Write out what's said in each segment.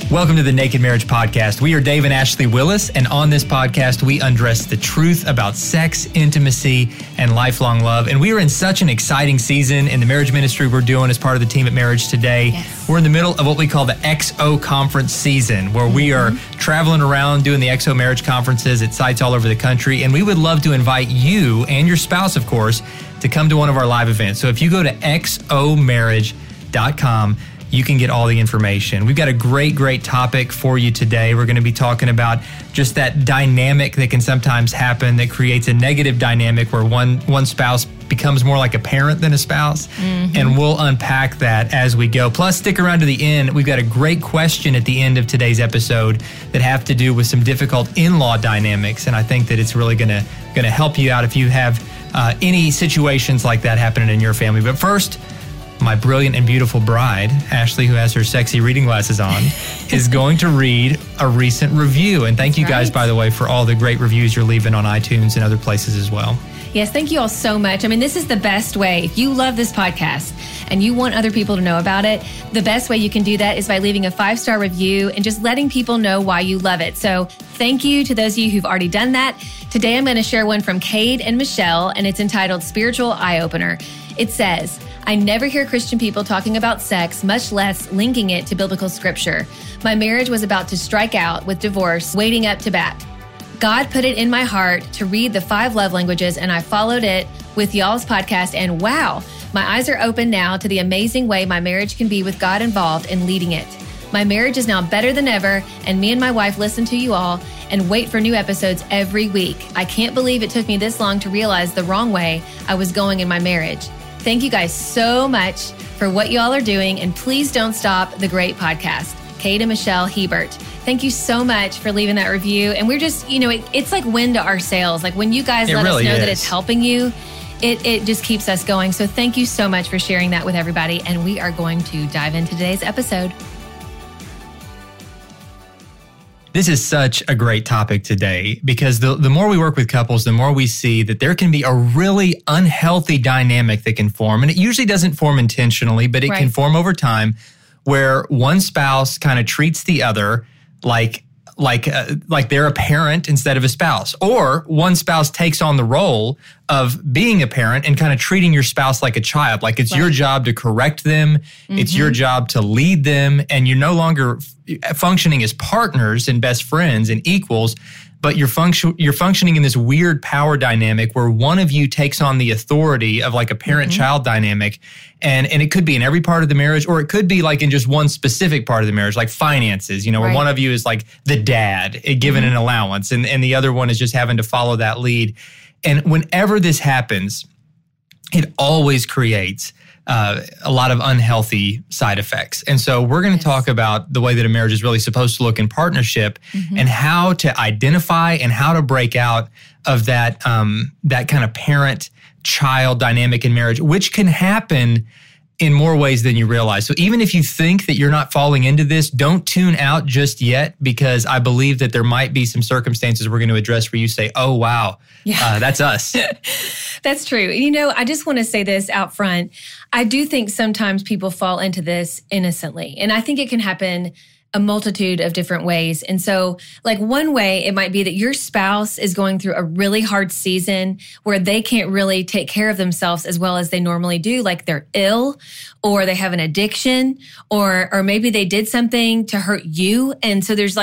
Welcome to the Naked Marriage Podcast. We are Dave and Ashley Willis, and on this podcast, we undress the truth about sex, intimacy, and lifelong love. And we are in such an exciting season in the marriage ministry we're doing as part of the team at Marriage Today. Yes. We're in the middle of what we call the XO conference season, where we are traveling around doing the XO marriage conferences at sites all over the country. And we would love to invite you and your spouse, of course, to come to one of our live events. So if you go to xomarriage.com, you can get all the information. We've got a great topic for you today. We're going to be talking about just that dynamic that can sometimes happen that creates a negative dynamic where one spouse becomes more like a parent than a spouse. And we'll unpack that as we go. Plus, stick around to the end. We've got a great question at the end of today's episode that have to do with some difficult in-law dynamics. And I think that it's really going to help you out if you have any situations like that happening in your family. But first, my brilliant and beautiful bride, Ashley, who has her sexy reading glasses on, is going to read a recent review. And thank you guys, by the way, for all the great reviews you're leaving on iTunes and other places as well. Yes, thank you all so much. I mean, this is the best way. If you love this podcast and you want other people to know about it, the best way you can do that is by leaving a 5-star review and just letting people know why you love it. So thank you to those of you who've already done that. Today, I'm going to share one from Cade and Michelle, and it's entitled Spiritual Eye Opener. It says, I never hear Christian people talking about sex, much less linking it to biblical scripture. My marriage was about to strike out with divorce, waiting up to bat. God put it in my heart to read the 5 love languages, and I followed it with y'all's podcast, and wow, my eyes are open now to the amazing way my marriage can be with God involved in leading it. My marriage is now better than ever, and me and my wife listen to you all and wait for new episodes every week. I can't believe it took me this long to realize the wrong way I was going in my marriage. Thank you guys so much for what you all are doing, and please don't stop the great podcast. Cade and Michelle Hebert. Thank you so much for leaving that review. And we're just, it's like wind to our sails. Like when you guys let us know that it's helping you, it just keeps us going. So thank you so much for sharing that with everybody. And we are going to dive into today's episode. This is such a great topic today because the more we work with couples, the more we see that there can be a really unhealthy dynamic that can form. And it usually doesn't form intentionally, but it can form over time where one spouse kind of treats the other like they're a parent instead of a spouse. Or one spouse takes on the role of being a parent and kind of treating your spouse like a child. Like it's your job to correct them. It's your job to lead them. And you're no longer functioning as partners and best friends and equals, but you're functioning in this weird power dynamic where one of you takes on the authority of like a parent-child dynamic. And it could be in every part of the marriage, or it could be like in just one specific part of the marriage, like finances, where one of you is like the dad given an allowance and the other one is just having to follow that lead. And whenever this happens, it always creates a lot of unhealthy side effects. And so we're going to talk about the way that a marriage is really supposed to look in partnership and how to identify and how to break out of that kind of parent-child dynamic in marriage, which can happen in more ways than you realize. So even if you think that you're not falling into this, don't tune out just yet, because I believe that there might be some circumstances we're going to address where you say, oh, wow, that's us. That's true. I just want to say this out front. I do think sometimes people fall into this innocently, and I think it can happen a multitude of different ways. And so like one way it might be that your spouse is going through a really hard season where they can't really take care of themselves as well as they normally do. Like they're ill, or they have an addiction, or maybe they did something to hurt you. And so there's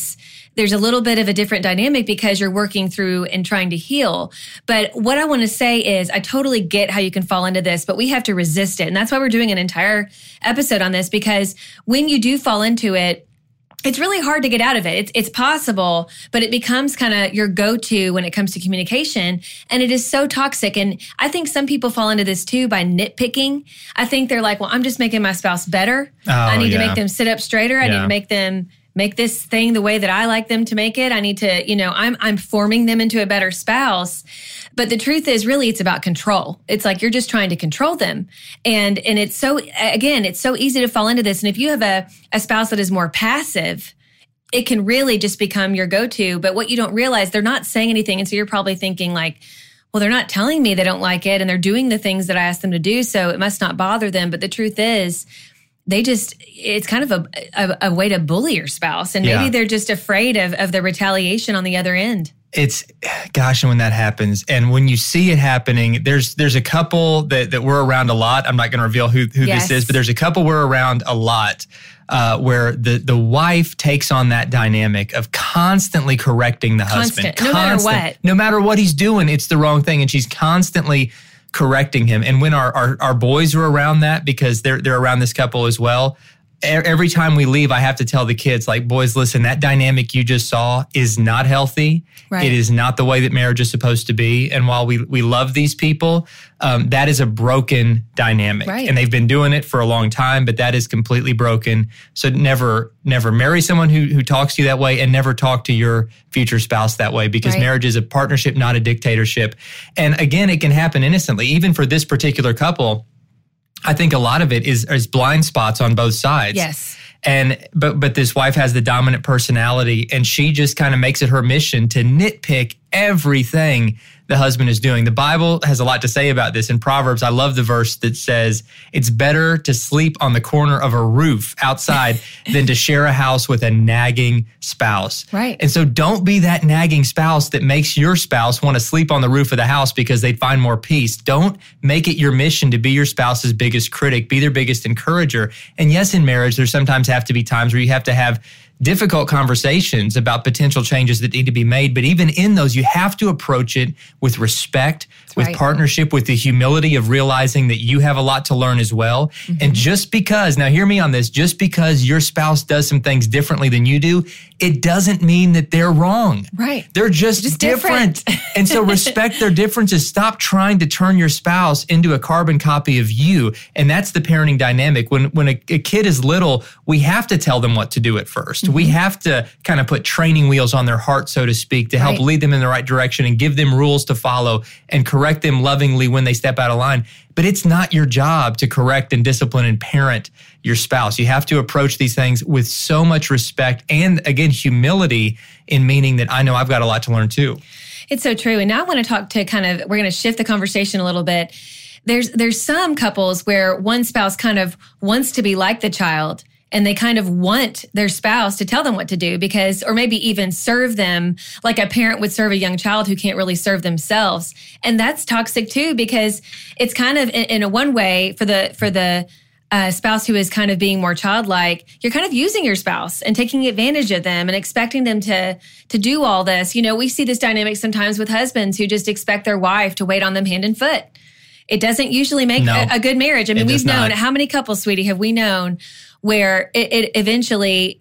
a little bit of a different dynamic because you're working through and trying to heal. But what I want to say is I totally get how you can fall into this, but we have to resist it. And that's why we're doing an entire episode on this, because when you do fall into it, it's really hard to get out of it. It's possible, but it becomes kind of your go-to when it comes to communication. And it is so toxic. And I think some people fall into this too by nitpicking. I think they're like, well, I'm just making my spouse better. I need to make them sit up straighter. I need to make them make this thing the way that I like them to make it. I need to, I'm forming them into a better spouse. But the truth is really it's about control. It's like you're just trying to control them. And it's so easy to fall into this. And if you have a spouse that is more passive, it can really just become your go-to. But what you don't realize, they're not saying anything. And so you're probably thinking like, well, they're not telling me they don't like it and they're doing the things that I asked them to do, so it must not bother them. But the truth is, it's kind of a way to bully your spouse. And maybe they're just afraid of the retaliation on the other end. And when that happens, and when you see it happening, there's a couple that we're around a lot. I'm not going to reveal who this is, but there's a couple we're around a lot where the wife takes on that dynamic of constantly correcting the husband. No matter what he's doing, it's the wrong thing. And she's constantly correcting him. And when our boys are around that, because they're around this couple as well, every time we leave, I have to tell the kids, like, boys, listen, that dynamic you just saw is not healthy. Right. It is not the way that marriage is supposed to be. And while we love these people, that is a broken dynamic. Right. And they've been doing it for a long time, but that is completely broken. So never marry someone who talks to you that way, and never talk to your future spouse that way, because marriage is a partnership, not a dictatorship. And again, it can happen innocently. Even for this particular couple, I think a lot of it is blind spots on both sides. Yes. And but this wife has the dominant personality, and she just kind of makes it her mission to nitpick everything the husband is doing. The Bible has a lot to say about this. In Proverbs, I love the verse that says, it's better to sleep on the corner of a roof outside than to share a house with a nagging spouse. Right. And so don't be that nagging spouse that makes your spouse want to sleep on the roof of the house because they'd find more peace. Don't make it your mission to be your spouse's biggest critic. Be their biggest encourager. And yes, in marriage, there sometimes have to be times where you have to have difficult conversations about potential changes that need to be made. But even in those, you have to approach it with respect, with partnership, with the humility of realizing that you have a lot to learn as well. Mm-hmm. And just because, now hear me on this, just because your spouse does some things differently than you do, it doesn't mean that they're wrong. Right. They're just different. And so respect their differences. Stop trying to turn your spouse into a carbon copy of you. And that's the parenting dynamic. When a kid is little, we have to tell them what to do at first. Mm-hmm. We have to kind of put training wheels on their heart, so to speak, to help lead them in the right direction and give them rules to follow and correct them lovingly when they step out of line. But it's not your job to correct and discipline and parent your spouse. You have to approach these things with so much respect and, again, humility, in meaning that I know I've got a lot to learn too. It's so true. And now I want to talk to we're going to shift the conversation a little bit. There's some couples where one spouse kind of wants to be like the child, and they kind of want their spouse to tell them what to do, because, or maybe even serve them like a parent would serve a young child who can't really serve themselves. And that's toxic too, because it's kind of in a one way for the spouse who is kind of being more childlike, you're kind of using your spouse and taking advantage of them and expecting them to do all this. You know, we see this dynamic sometimes with husbands who just expect their wife to wait on them hand and foot. It doesn't usually make a good marriage. I mean, we've known, how many couples, sweetie, have we known where it eventually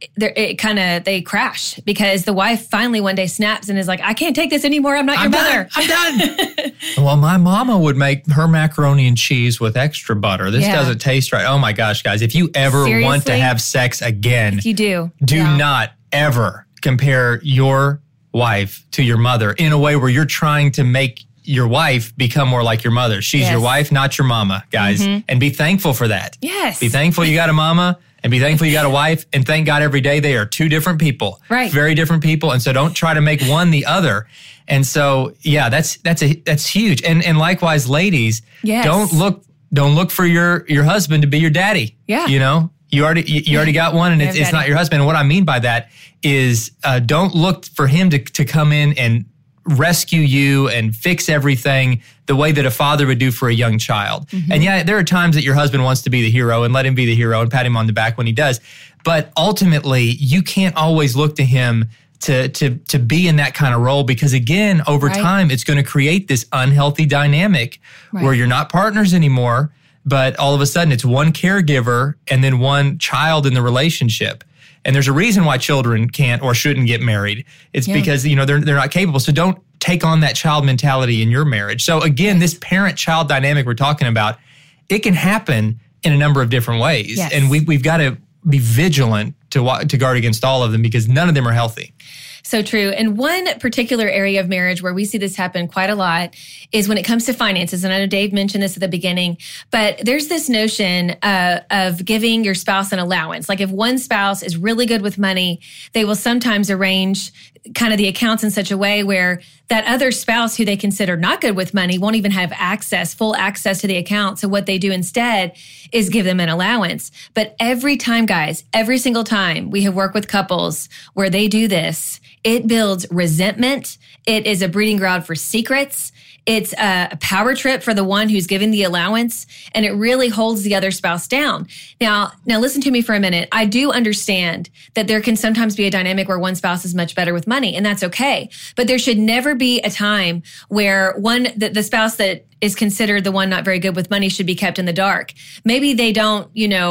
they crash because the wife finally one day snaps and is like, I can't take this anymore. I'm not your mother. I'm done. Well, my mama would make her macaroni and cheese with extra butter. This doesn't taste right. Oh my gosh, guys. If you ever want to have sex again, if you do not ever compare your wife to your mother in a way where you're trying to make your wife become more like your mother. She's your wife, not your mama, guys. Mm-hmm. And be thankful for that. Yes. Be thankful you got a mama, and be thankful you got a wife, and thank God every day they are two different people. Right. Very different people. And so don't try to make one the other. And so, yeah, that's huge. And likewise, ladies, don't look for your husband to be your daddy. Yeah. You know, you already got one, and it's not your husband. And what I mean by that is don't look for him to come in and rescue you and fix everything the way that a father would do for a young child. Mm-hmm. And yeah, there are times that your husband wants to be the hero, and let him be the hero and pat him on the back when he does. But ultimately, you can't always look to him to be in that kind of role, because again, over time, it's going to create this unhealthy dynamic where you're not partners anymore, but all of a sudden it's one caregiver and then one child in the relationship. And there's a reason why children can't or shouldn't get married. It's because, you know, they're not capable. So don't take on that child mentality in your marriage. So again, this parent-child dynamic we're talking about, it can happen in a number of different ways. Yes. And we've got to be vigilant to guard against all of them, because none of them are healthy. So true. And one particular area of marriage where we see this happen quite a lot is when it comes to finances. And I know Dave mentioned this at the beginning, but there's this notion of giving your spouse an allowance. Like if one spouse is really good with money, they will sometimes arrange kind of the accounts in such a way where that other spouse who they consider not good with money won't even have full access to the account. So what they do instead is give them an allowance. But every time, guys, every single time we have worked with couples where they do this, it builds resentment. It is a breeding ground for secrets. It's a power trip for the one who's giving the allowance, and it really holds the other spouse down. Now listen to me for a minute. I do understand that there can sometimes be a dynamic where one spouse is much better with money, and that's okay. But there should never be a time where the spouse that is considered the one not very good with money should be kept in the dark. Maybe they don't,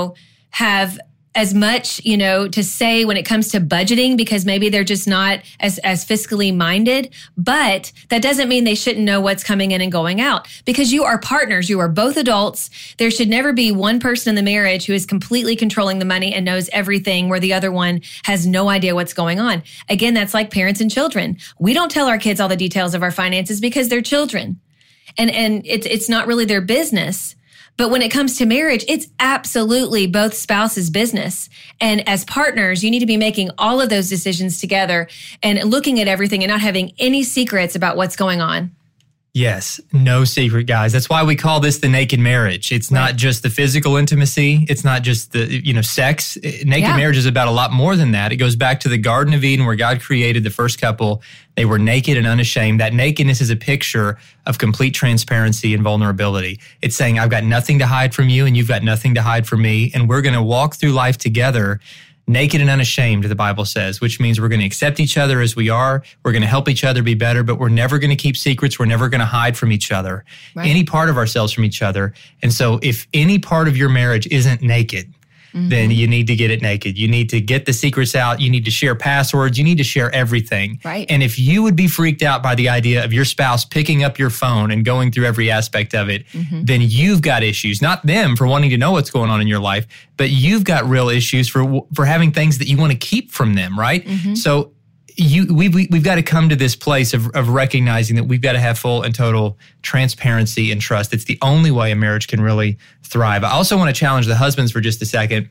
have as much, to say when it comes to budgeting, because maybe they're just not as fiscally minded. But that doesn't mean they shouldn't know what's coming in and going out, because you are partners. You are both adults. There should never be one person in the marriage who is completely controlling the money and knows everything, where the other one has no idea what's going on. Again, that's like parents and children. We don't tell our kids all the details of our finances because they're children, and it's not really their business. But when it comes to marriage, it's absolutely both spouses' business. And as partners, you need to be making all of those decisions together and looking at everything and not having any secrets about what's going on. Yes, no secret, guys. That's why we call this the naked marriage. It's not just the physical intimacy. It's not just the, sex. Naked marriage is about a lot more than that. It goes back to the Garden of Eden, where God created the first couple. They were naked and unashamed. That nakedness is a picture of complete transparency and vulnerability. It's saying, I've got nothing to hide from you and you've got nothing to hide from me. And we're going to walk through life together, naked and unashamed, the Bible says, which means we're going to accept each other as we are. We're going to help each other be better, but we're never going to keep secrets. We're never going to hide from each other, any part of ourselves from each other. And so if any part of your marriage isn't naked, then you need to get it naked. You need to get the secrets out. You need to share passwords. You need to share everything. Right. And if you would be freaked out by the idea of your spouse picking up your phone and going through every aspect of it, then you've got issues. Not them for wanting to know what's going on in your life, but you've got real issues for having things that you want to keep from them, right? So we've got to come to this place of recognizing that we've got to have full and total transparency and trust. It's the only way a marriage can really thrive. I also want to challenge the husbands for just a second.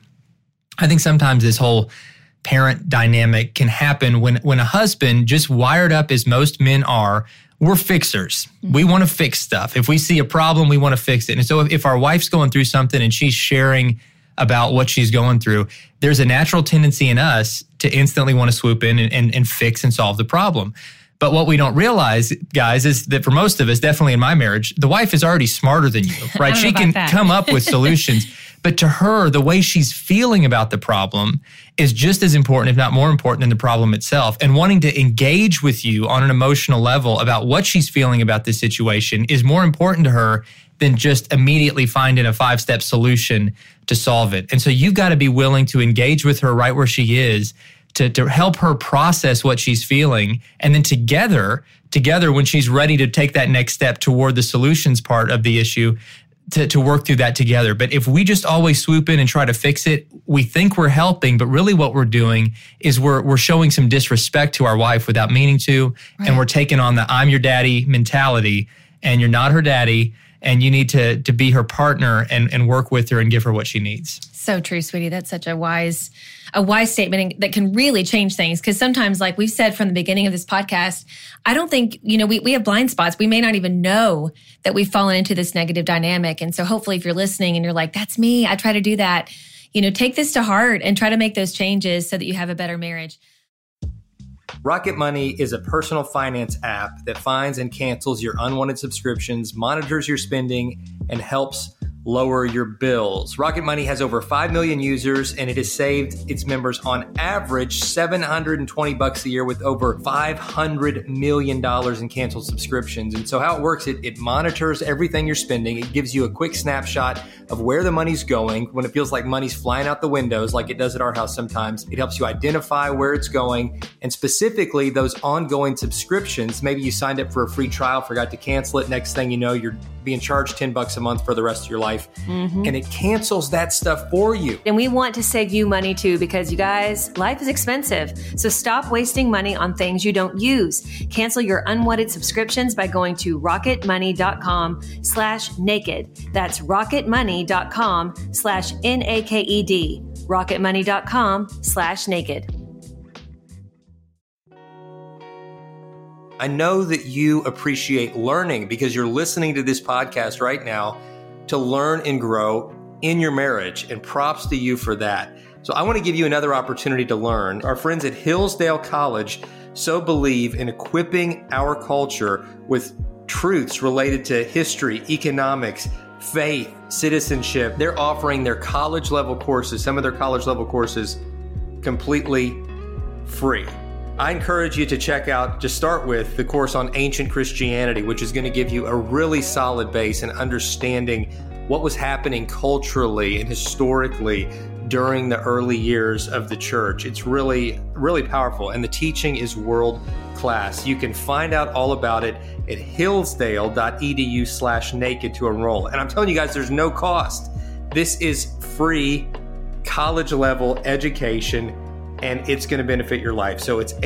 I think sometimes this whole parent dynamic can happen when a husband, just wired up as most men are, we're fixers. We want to fix stuff. If we see a problem, we want to fix it. And so if our wife's going through something and she's sharing about what she's going through, there's a natural tendency in us to instantly want to swoop in and fix and solve the problem. But what we don't realize, guys, is that for most of us, definitely in my marriage, the wife is already smarter than you, right? She can come up with solutions. But to her, the way she's feeling about the problem is just as important, if not more important, than the problem itself. And wanting to engage with you on an emotional level about what she's feeling about this situation is more important to her than just immediately finding a 5-step solution to solve it. And so you've got to be willing to engage with her right where she is to help her process what she's feeling. And then together, when she's ready to take that next step toward the solutions part of the issue, to work through that together. But if we just always swoop in and try to fix it, we think we're helping, but really what we're doing is we're showing some disrespect to our wife without meaning to, and we're taking on the I'm your daddy mentality, and you're not her daddy, and you need to be her partner and work with her and give her what she needs. So true, sweetie. That's such a wise statement that can really change things. Because sometimes, like we've said from the beginning of this podcast, I don't think, we have blind spots. We may not even know that we've fallen into this negative dynamic. And so hopefully if you're listening and you're like, that's me, I try to do that, take this to heart and try to make those changes so that you have a better marriage. Rocket Money is a personal finance app that finds and cancels your unwanted subscriptions, monitors your spending, and helps lower your bills. Rocket Money has over 5 million users, and it has saved its members on average $720 a year with over $500 million in canceled subscriptions. And so how it works, it monitors everything you're spending. It gives you a quick snapshot of where the money's going. When it feels like money's flying out the windows, like it does at our house sometimes, it helps you identify where it's going. And specifically those ongoing subscriptions, maybe you signed up for a free trial, forgot to cancel it. Next thing you know, you're being charged $10 a month for the rest of your life. And it cancels that stuff for you. And we want to save you money too, because you guys, life is expensive. So stop wasting money on things you don't use. Cancel your unwanted subscriptions by going to rocketmoney.com/naked. That's rocketmoney.com/NAKED. rocketmoney.com/naked. I know that you appreciate learning because you're listening to this podcast right now to learn and grow in your marriage, and props to you for that. So I want to give you another opportunity to learn. Our friends at Hillsdale College so believe in equipping our culture with truths related to history, economics, faith, citizenship. They're offering their college level courses, some of their college level courses, completely free. I encourage you to check out, to start with, the course on ancient Christianity, which is going to give you a really solid base in understanding what was happening culturally and historically during the early years of the church. It's really, really powerful, and the teaching is world class. You can find out all about it at hillsdale.edu/naked to enroll. And I'm telling you guys, there's no cost. This is free college level education, and it's going to benefit your life. So it's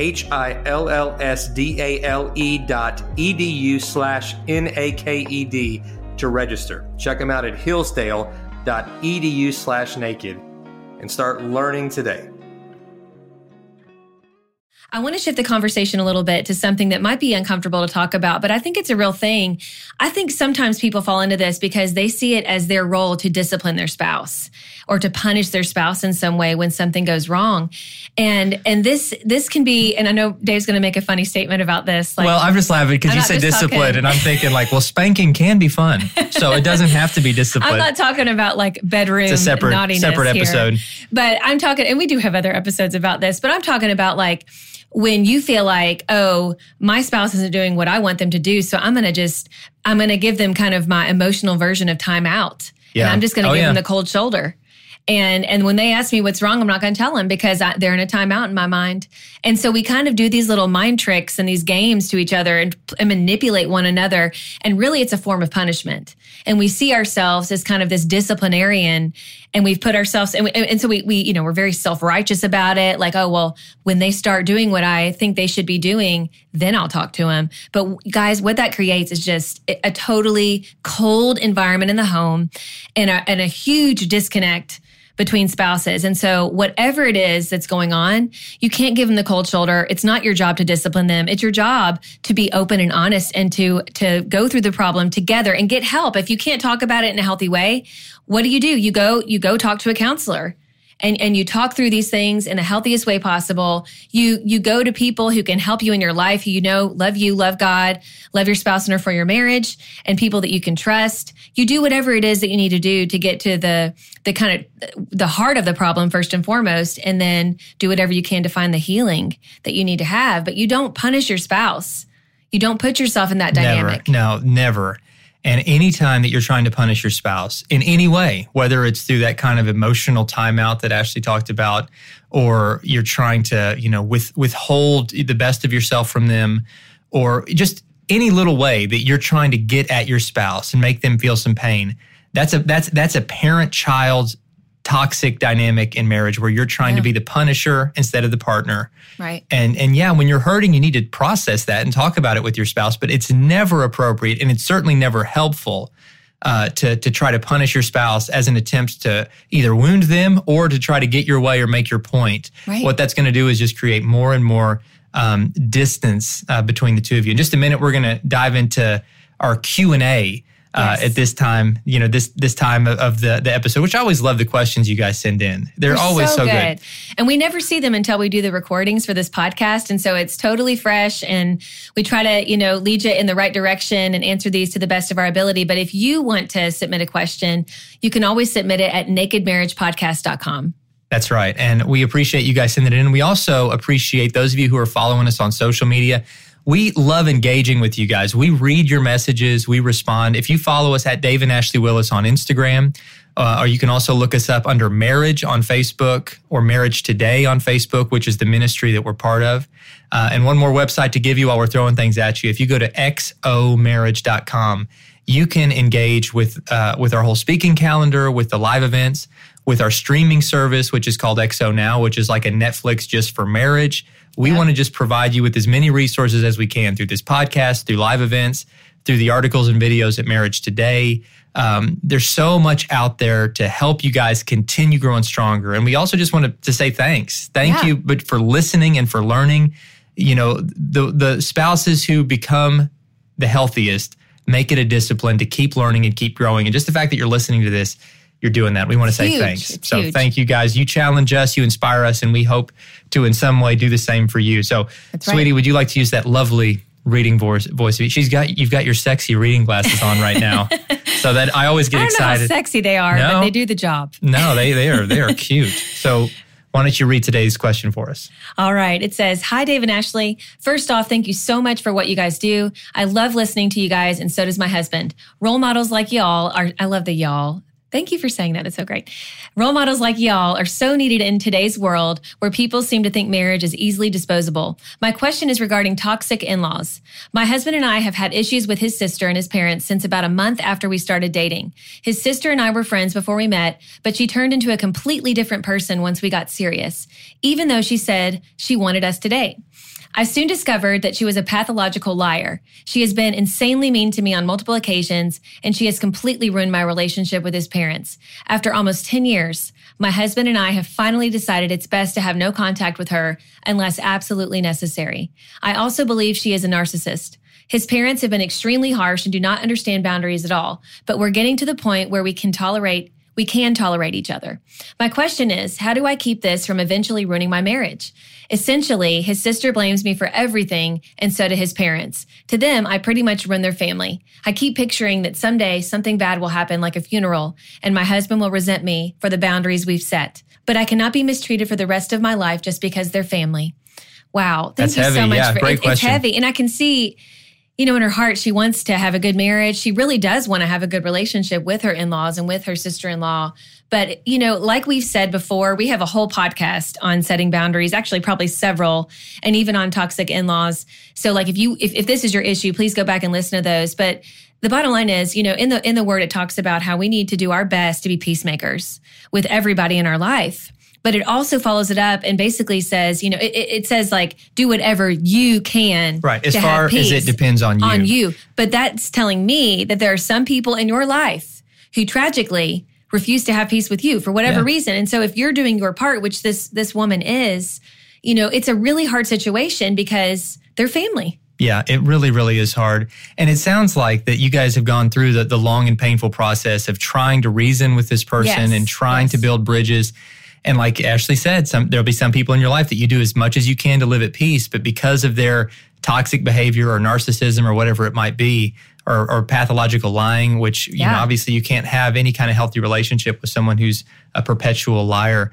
hillsdale.edu/naked to register. Check them out at hillsdale.edu/naked and start learning today. I want to shift the conversation a little bit to something that might be uncomfortable to talk about, but I think it's a real thing. I think sometimes people fall into this because they see it as their role to discipline their spouse or to punish their spouse in some way when something goes wrong. And this can be, and I know Dave's going to make a funny statement about this. Like, well, I'm just laughing because you said discipline, and I'm thinking like, well, spanking can be fun. So it doesn't have to be discipline. I'm not talking about like bedroom naughtiness separate episode. Here, but I'm talking, and we do have other episodes about this, but I'm talking about like, when you feel like, oh, my spouse isn't doing what I want them to do, so I'm going to give them kind of my emotional version of time out. Yeah. And I'm just going to give them the cold shoulder. And when they ask me what's wrong, I'm not going to tell them because they're in a timeout in my mind. And so we kind of do these little mind tricks and these games to each other and manipulate one another. And really it's a form of punishment. And we see ourselves as kind of this disciplinarian, and we've put ourselves, and so we we're very self-righteous about it. Like, oh, well, when they start doing what I think they should be doing, then I'll talk to them. But guys, what that creates is just a totally cold environment in the home and a huge disconnect between spouses. And so whatever it is that's going on, you can't give them the cold shoulder. It's not your job to discipline them. It's your job to be open and honest and to go through the problem together and get help. If you can't talk about it in a healthy way, what do? You go talk to a counselor. And you talk through these things in the healthiest way possible. You go to people who can help you in your life, who love you, love God, love your spouse and are for your marriage, and people that you can trust. You do whatever it is that you need to do to get to the kind of the heart of the problem first and foremost, and then do whatever you can to find the healing that you need to have. But you don't punish your spouse. You don't put yourself in that dynamic. Never. And anytime that you're trying to punish your spouse in any way, whether it's through that kind of emotional timeout that Ashley talked about, or you're trying to, withhold the best of yourself from them, or just any little way that you're trying to get at your spouse and make them feel some pain, that's a parent-child toxic dynamic in marriage where you're trying to be the punisher instead of the partner. Right. And when you're hurting, you need to process that and talk about it with your spouse, but it's never appropriate, and it's certainly never helpful to try to punish your spouse as an attempt to either wound them or to try to get your way or make your point. Right. What that's going to do is just create more and more distance between the two of you. In just a minute, we're going to dive into our Q&A at this time, this time of the episode, which I always love the questions you guys send in. They're always so good. And we never see them until we do the recordings for this podcast. And so it's totally fresh, and we try to, lead you in the right direction and answer these to the best of our ability. But if you want to submit a question, you can always submit it at nakedmarriagepodcast.com. That's right. And we appreciate you guys sending it in. We also appreciate those of you who are following us on social media. We love engaging with you guys. We read your messages. We respond. If you follow us at Dave and Ashley Willis on Instagram, or you can also look us up under Marriage on Facebook or Marriage Today on Facebook, which is the ministry that we're part of. And one more website to give you while we're throwing things at you. If you go to xomarriage.com, you can engage with our whole speaking calendar, with the live events, with our streaming service, which is called XO Now, which is like a Netflix just for marriage. We want to just provide you with as many resources as we can through this podcast, through live events, through the articles and videos at Marriage Today. There's so much out there to help you guys continue growing stronger. And we also just wanted to say thanks. Thank you for listening and for learning. the spouses who become the healthiest make it a discipline to keep learning and keep growing. And just the fact that you're listening to this, you're doing that. We want to say huge. Thanks. It's so huge. Thank you guys. You challenge us, you inspire us, and we hope to in some way do the same for you. So Sweetie, would you like to use that lovely reading voice of you? You've got your sexy reading glasses on right now. So that I always get excited. I don't know how sexy they are, but they do the job. No, they are cute. So why don't you read today's question for us? All right. It says, "Hi, Dave and Ashley. First off, thank you so much for what you guys do. I love listening to you guys, and so does my husband. Role models like y'all are," I love the y'all. Thank you for saying that. It's so great. "Role models like y'all are so needed in today's world where people seem to think marriage is easily disposable. My question is regarding toxic in-laws. My husband and I have had issues with his sister and his parents since about a month after we started dating. His sister and I were friends before we met, but she turned into a completely different person once we got serious, even though she said she wanted us to date. I soon discovered that she was a pathological liar. She has been insanely mean to me on multiple occasions, and she has completely ruined my relationship with his parents. After almost 10 years, my husband and I have finally decided it's best to have no contact with her unless absolutely necessary. I also believe she is a narcissist. His parents have been extremely harsh and do not understand boundaries at all, but we're getting to the point where we can tolerate each other. My question is, how do I keep this from eventually ruining my marriage? Essentially, his sister blames me for everything, and so do his parents. To them, I pretty much run their family. I keep picturing that someday something bad will happen, like a funeral, and my husband will resent me for the boundaries we've set. But I cannot be mistreated for the rest of my life just because they're family." Wow. Thank you so much. Yeah, great question. It's heavy. And I can see, in her heart, she wants to have a good marriage. She really does want to have a good relationship with her in-laws and with her sister-in-law. But, like we've said before, we have a whole podcast on setting boundaries, actually probably several, and even on toxic in-laws. So like if this is your issue, please go back and listen to those. But the bottom line is, in the word, it talks about how we need to do our best to be peacemakers with everybody in our life. But it also follows it up and basically says, it says like, do whatever you can. Right. As far as it depends on you. On you. But that's telling me that there are some people in your life who tragically refuse to have peace with you for whatever reason. And so if you're doing your part, which this woman is, it's a really hard situation because they're family. Yeah, it really, really is hard. And it sounds like that you guys have gone through the long and painful process of trying to reason with this person and trying to build bridges. And like Ashley said, there'll be some people in your life that you do as much as you can to live at peace, but because of their toxic behavior or narcissism or whatever it might be, or pathological lying, which obviously you can't have any kind of healthy relationship with someone who's a perpetual liar.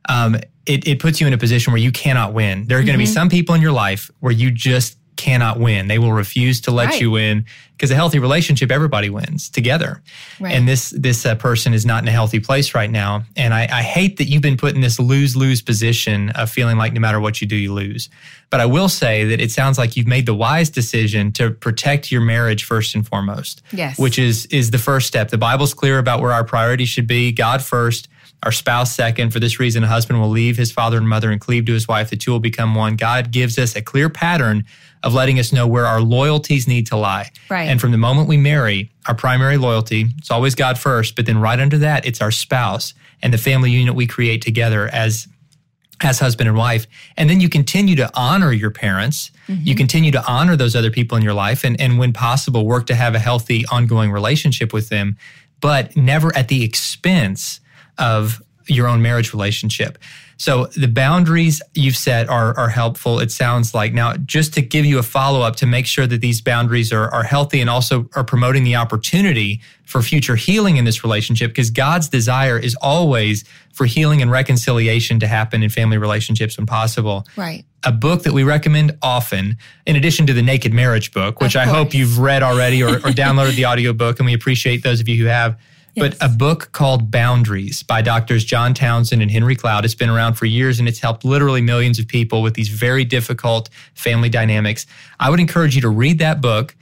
It puts you in a position where you cannot win. There are going to be some people in your life where you just cannot win. They will refuse to let you win, because a healthy relationship, everybody wins together. Right. And this person is not in a healthy place right now. And I hate that you've been put in this lose-lose position of feeling like no matter what you do, you lose. But I will say that it sounds like you've made the wise decision to protect your marriage first and foremost. Yes. Which is the first step. The Bible's clear about where our priorities should be. God first, our spouse second. For this reason, a husband will leave his father and mother and cleave to his wife. The two will become one. God gives us a clear pattern of letting us know where our loyalties need to lie. Right. And from the moment we marry, our primary loyalty, it's always God first, but then right under that, it's our spouse and the family unit we create together as husband and wife. And then you continue to honor your parents. You continue to honor those other people in your life, and when possible, work to have a healthy, ongoing relationship with them, but never at the expense of your own marriage relationship. So the boundaries you've set are helpful, it sounds like. Now, just to give you a follow-up to make sure that these boundaries are healthy and also are promoting the opportunity for future healing in this relationship, because God's desire is always for healing and reconciliation to happen in family relationships when possible. Right. A book that we recommend often, in addition to the Naked Marriage book, which I hope you've read already or downloaded the audiobook, and we appreciate those of you who have. But a book called Boundaries by Doctors John Townsend and Henry Cloud. It's been around for years, and it's helped literally millions of people with these very difficult family dynamics. I would encourage you to read that book,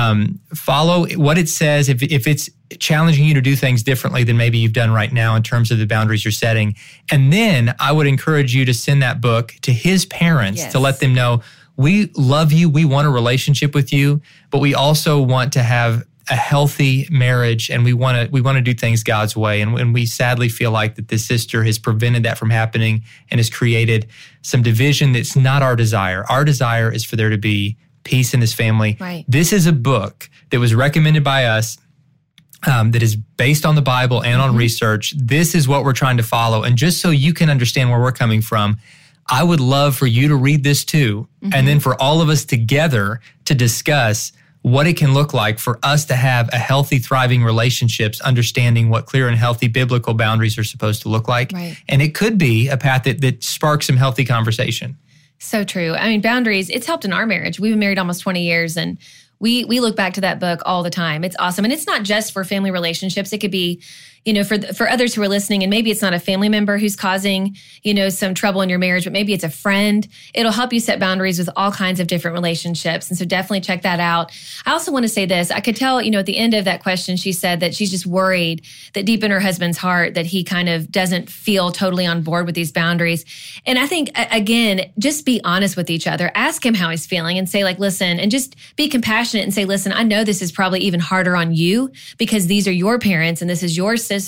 follow what it says. If it's challenging you to do things differently than maybe you've done right now in terms of the boundaries you're setting. And then I would encourage you to send that book to his parents to let them know, we love you, we want a relationship with you, but we also want to have a healthy marriage and we want to do things God's way. And we sadly feel like that this sister has prevented that from happening and has created some division that's not our desire. Our desire is for there to be peace in this family. Right. This is a book that was recommended by us that is based on the Bible and on research. This is what we're trying to follow. And just so you can understand where we're coming from, I would love for you to read this too, and then for all of us together to discuss what it can look like for us to have a healthy, thriving relationships, understanding what clear and healthy biblical boundaries are supposed to look like. Right. And it could be a path that sparks some healthy conversation. So true. I mean, boundaries, it's helped in our marriage. We've been married almost 20 years and we look back to that book all the time. It's awesome. And it's not just for family relationships. It could be, for others who are listening, and maybe it's not a family member who's causing, some trouble in your marriage, but maybe it's a friend. It'll help you set boundaries with all kinds of different relationships. And so definitely check that out. I also want to say this. I could tell, at the end of that question, she said that she's just worried that deep in her husband's heart that he kind of doesn't feel totally on board with these boundaries. And I think, again, just be honest with each other. Ask him how he's feeling and say, listen, and just be compassionate and say, listen, I know this is probably even harder on you because these are your parents and this is your sister.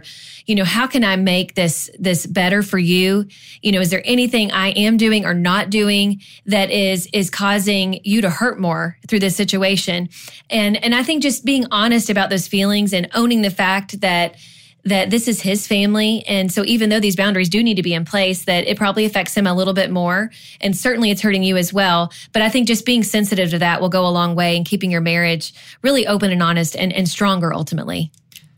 How can I make this better for you? Is there anything I am doing or not doing that is causing you to hurt more through this situation? And I think just being honest about those feelings and owning the fact that this is his family. And so even though these boundaries do need to be in place, that it probably affects him a little bit more. And certainly it's hurting you as well. But I think just being sensitive to that will go a long way in keeping your marriage really open and honest and stronger ultimately.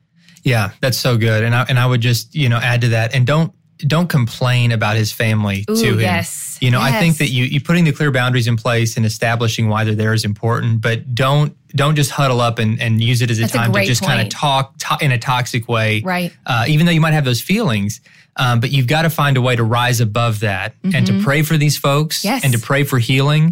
Yeah, that's so good. And I would just, add to that. And don't complain about his family to him. Yes. I think that you putting the clear boundaries in place and establishing why they're there is important, but don't just huddle up and use it as a time to just kind of talk in a toxic way. Right. Even though you might have those feelings, but you've got to find a way to rise above that and to pray for these folks and to pray for healing,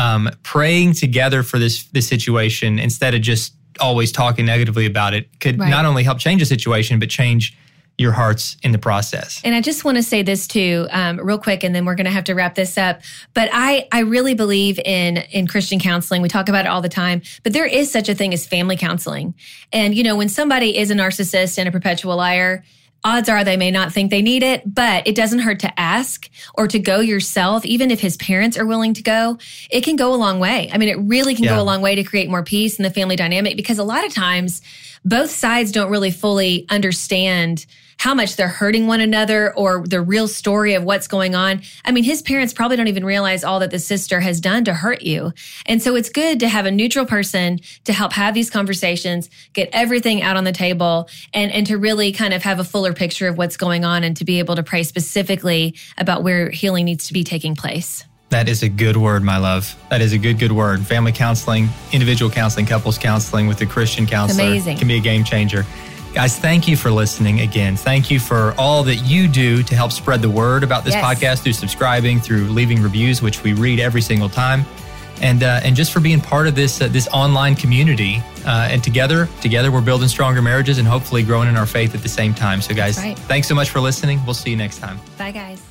praying together for this situation instead of just always talking negatively about it could not only help change the situation, but change your hearts in the process. And I just want to say this too, real quick, and then we're going to have to wrap this up. But I really believe in Christian counseling. We talk about it all the time, but there is such a thing as family counseling. And, when somebody is a narcissist and a perpetual liar, odds are they may not think they need it, but it doesn't hurt to ask or to go yourself. Even if his parents are willing to go, it can go a long way. I mean, it really can go a long way to create more peace in the family dynamic, because a lot of times both sides don't really fully understand how much they're hurting one another or the real story of what's going on. I mean, his parents probably don't even realize all that the sister has done to hurt you. And so it's good to have a neutral person to help have these conversations, get everything out on the table, and to really kind of have a fuller picture of what's going on and to be able to pray specifically about where healing needs to be taking place. That is a good word, my love. That is a good word. Family counseling, individual counseling, couples counseling with a Christian counselor can be a game changer. Guys, thank you for listening again. Thank you for all that you do to help spread the word about this podcast, through subscribing, through leaving reviews, which we read every single time, and just for being part of this online community. And together we're building stronger marriages and hopefully growing in our faith at the same time. So guys, thanks so much for listening. We'll see you next time. Bye, guys.